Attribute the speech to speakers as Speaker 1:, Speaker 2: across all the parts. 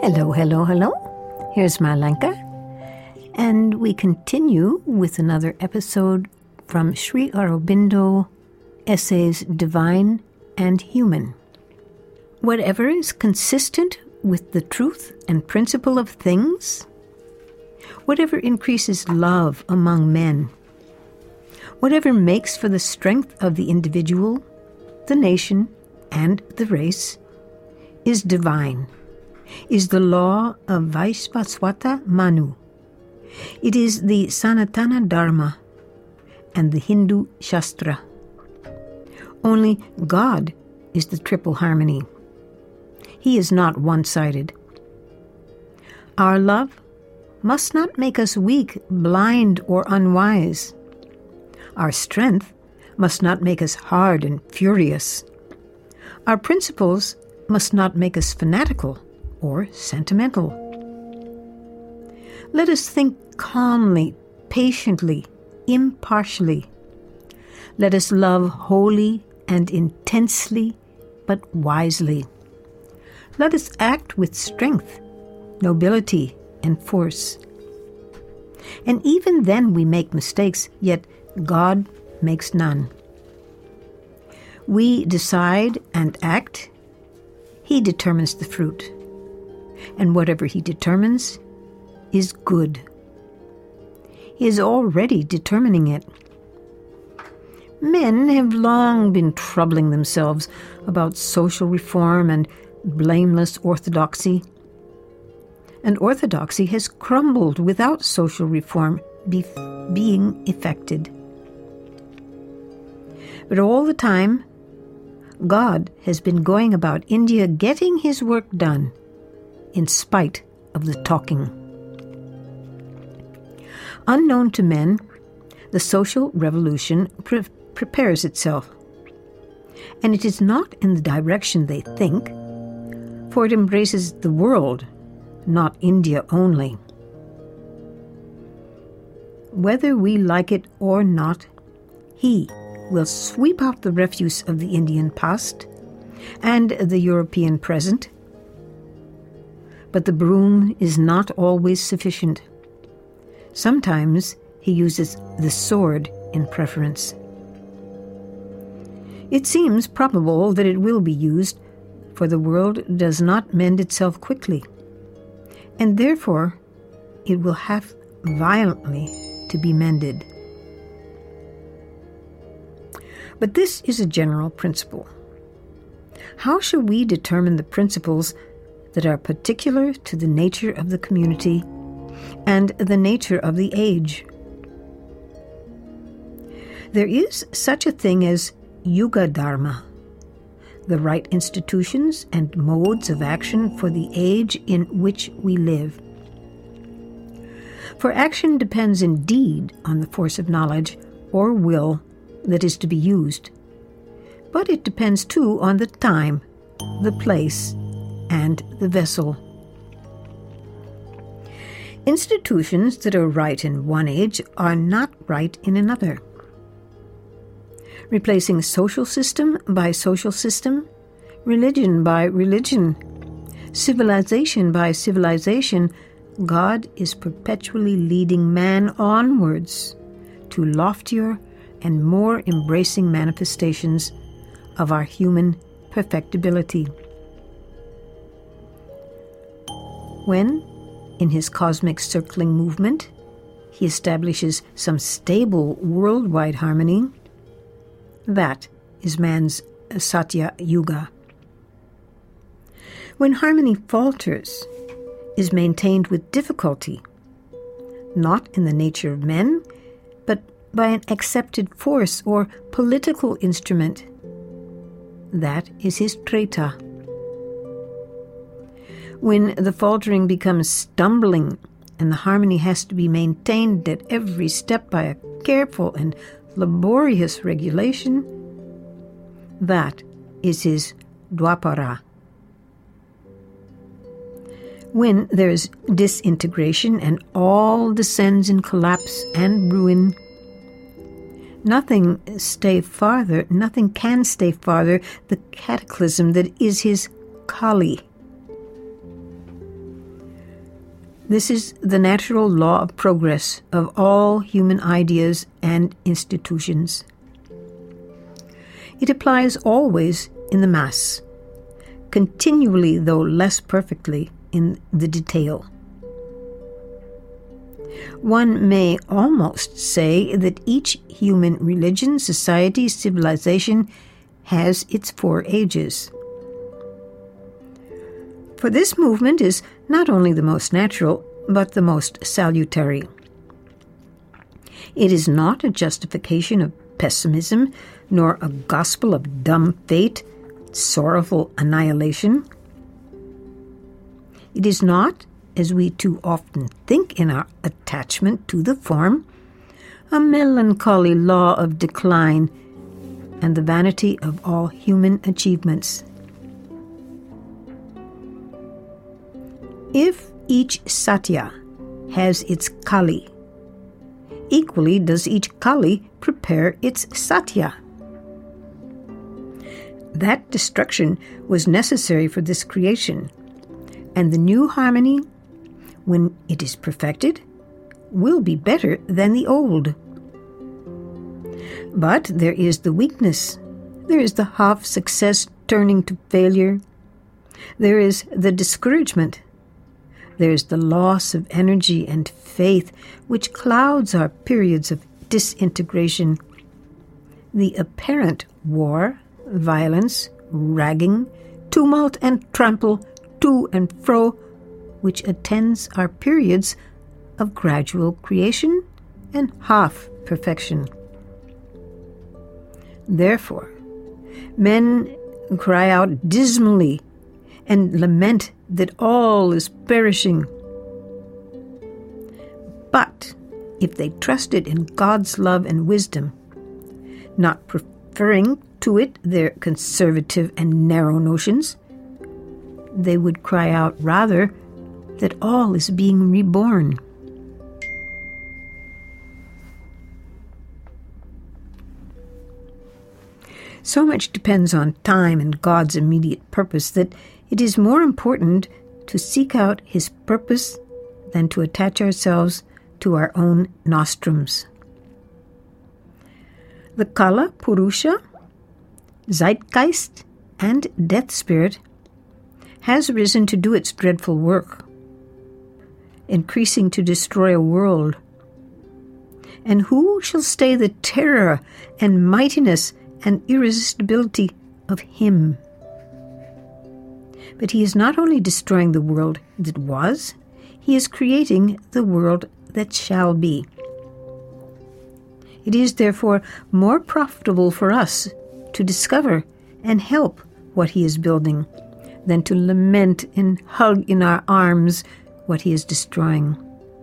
Speaker 1: Hello, hello, hello. Here's Malanka. And we continue with another episode from Sri Aurobindo, Essays Divine and Human. Whatever is consistent with the truth and principle of things, whatever increases love among men, whatever makes for the strength of the individual, the nation, and the race, is divine, is the law of Vaishvaswata Manu. It is the Sanatana Dharma and the Hindu Shastra. Only God is the triple harmony. He is not one-sided. Our love must not make us weak, blind, or unwise. Our strength must not make us hard and furious. Our principles must not make us fanatical or sentimental. Let us think calmly, patiently, impartially. Let us love wholly and intensely, but wisely. Let us act with strength, nobility, and force. And even then we make mistakes, yet God makes none. We decide and act. He determines the fruit. And whatever He determines is good. He is already determining it. Men have long been troubling themselves about social reform and blameless orthodoxy. And orthodoxy has crumbled without social reform being effected. But all the time, God has been going about India getting His work done, in spite of the talking. Unknown to men, the social revolution prepares itself. And it is not in the direction they think, for it embraces the world, not India only. Whether we like it or not, He will sweep out the refuse of the Indian past and the European present. But the broom is not always sufficient. Sometimes He uses the sword in preference. It seems probable that it will be used, for the world does not mend itself quickly, and therefore it will have violently to be mended. But this is a general principle. How shall we determine the principles that are particular to the nature of the community and the nature of the age? There is such a thing as Yuga Dharma, the right institutions and modes of action for the age in which we live. For action depends indeed on the force of knowledge or will that is to be used, but it depends too on the time, the place, and the vessel. Institutions that are right in one age are not right in another. Replacing social system by social system, religion by religion, civilization by civilization, God is perpetually leading man onwards to loftier and more embracing manifestations of our human perfectibility. When, in His cosmic circling movement, He establishes some stable worldwide harmony, that is man's Satya Yuga. When harmony falters, is maintained with difficulty, not in the nature of men, but by an accepted force or political instrument, that is his Treta. When the faltering becomes stumbling and the harmony has to be maintained at every step by a careful and laborious regulation, that is his Dwapara. When there is disintegration and all descends in collapse and ruin, nothing can stay farther the cataclysm that is his Kali. This is the natural law of progress of all human ideas and institutions. It applies always in the mass, continually though less perfectly in the detail. One may almost say that each human religion, society, civilization has its 4 ages. For this movement is not only the most natural, but the most salutary. It is not a justification of pessimism, nor a gospel of dumb fate, sorrowful annihilation. It is not, as we too often think in our attachment to the form, a melancholy law of decline and the vanity of all human achievements. If each satya has its kali, equally does each kali prepare its satya. That destruction was necessary for this creation, and the new harmony, when it is perfected, will be better than the old. But there is the weakness. There is the half success turning to failure. There is the discouragement. There is the loss of energy and faith, which clouds our periods of disintegration. The apparent war, violence, ragging, tumult and trample to and fro, which attends our periods of gradual creation and half perfection. Therefore, men cry out dismally and lament that all is perishing. But if they trusted in God's love and wisdom, not preferring to it their conservative and narrow notions, they would cry out rather that all is being reborn. So much depends on time and God's immediate purpose that it is more important to seek out His purpose than to attach ourselves to our own nostrums. The Kala, Purusha, Zeitgeist, and Death Spirit has risen to do its dreadful work, increasing to destroy a world. And who shall stay the terror and mightiness and irresistibility of Him? But He is not only destroying the world that was, He is creating the world that shall be. It is therefore more profitable for us to discover and help what He is building than to lament and hug in our arms what He is destroying.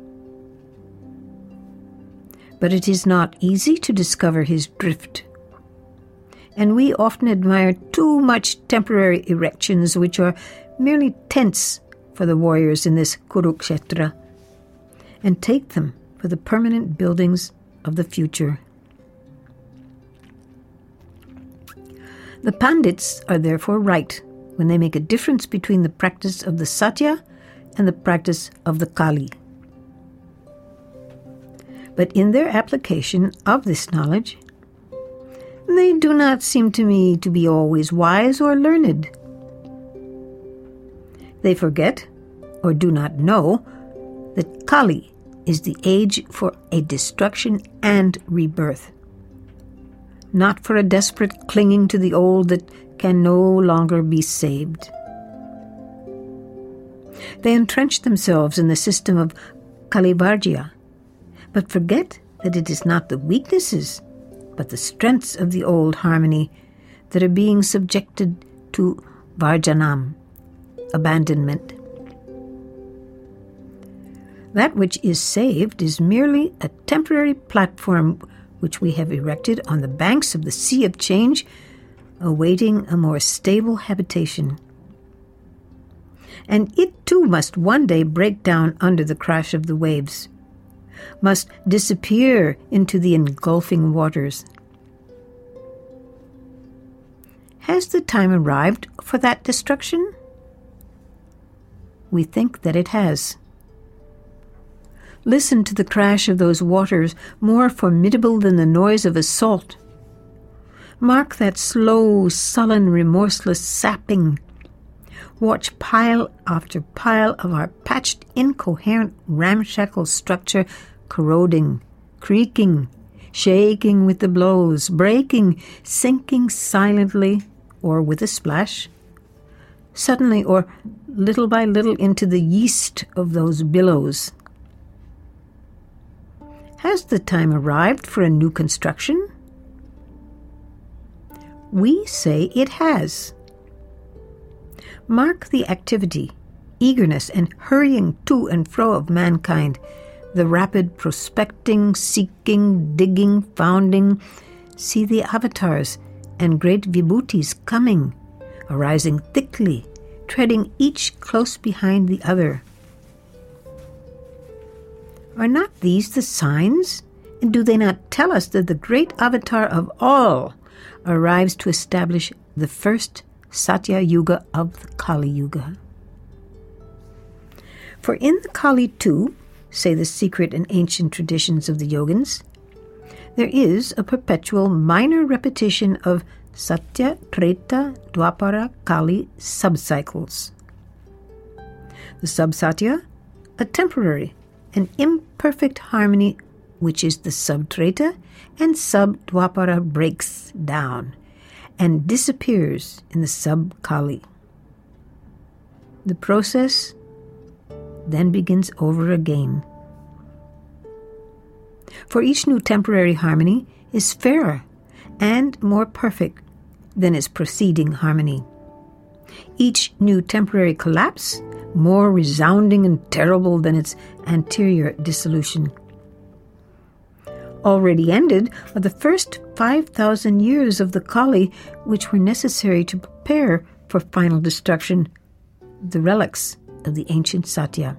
Speaker 1: But it is not easy to discover His drift, and we often admire too much temporary erections which are merely tents for the warriors in this Kurukshetra, and take them for the permanent buildings of the future. The Pandits are therefore right when they make a difference between the practice of the Satya and the practice of the Kali. But in their application of this knowledge, they do not seem to me to be always wise or learned. They forget, or do not know, that Kali is the age for a destruction and rebirth, not for a desperate clinging to the old that can no longer be saved. They entrench themselves in the system of Kalivarjya, but forget that it is not the weaknesses, but the strengths of the old harmony that are being subjected to Varjanam, abandonment. That which is saved is merely a temporary platform which we have erected on the banks of the Sea of Change, awaiting a more stable habitation. And it too must one day break down under the crash of the waves, must disappear into the engulfing waters. Has the time arrived for that destruction? We think that it has. Listen to the crash of those waters, more formidable than the noise of assault. Mark that slow, sullen, remorseless sapping. Watch pile after pile of our patched, incoherent, ramshackle structure corroding, creaking, shaking with the blows, breaking, sinking silently or with a splash, suddenly or little by little into the yeast of those billows. Has the time arrived for a new construction? We say it has. Mark the activity, eagerness, and hurrying to and fro of mankind, the rapid prospecting, seeking, digging, founding. See the avatars and great vibhutis coming, arising thickly, treading each close behind the other. Are not these the signs? And do they not tell us that the great avatar of all arrives to establish the first Satya Yuga of the Kali Yuga? For in the Kali too, say the secret and ancient traditions of the yogins, there is a perpetual minor repetition of Satya, Treta, Dwapara, Kali subcycles. The sub-Satya, a temporary and imperfect harmony, which is the sub-Treta, and sub-Dwapara breaks down and disappears in the sub-Kali. The process then begins over again. For each new temporary harmony is fairer and more perfect than its preceding harmony. Each new temporary collapse more resounding and terrible than its anterior dissolution. Already ended are the first 5,000 years of the Kali, which were necessary to prepare for final destruction, the relics of the ancient Satya.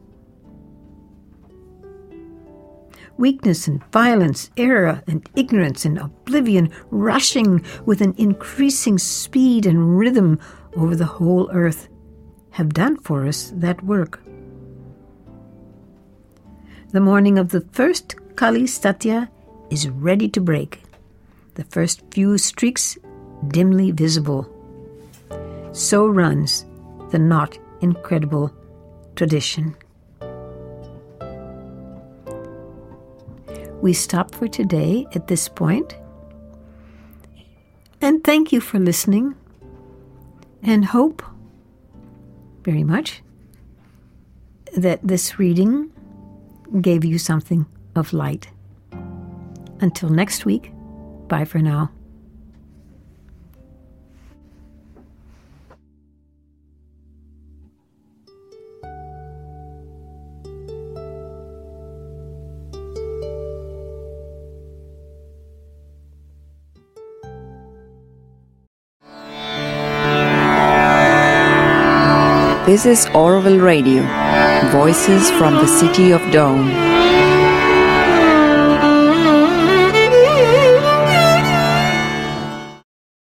Speaker 1: Weakness and violence, error and ignorance and oblivion rushing with an increasing speed and rhythm over the whole earth have done for us that work. The morning of the first Kali Satya is ready to break, the first few streaks dimly visible. So runs the not incredible tradition. We stop for today at this point, and thank you for listening, and hope very much that this reading gave you something of light. Until next week, bye for now.
Speaker 2: This is Orville Radio, voices from the City of Dawn.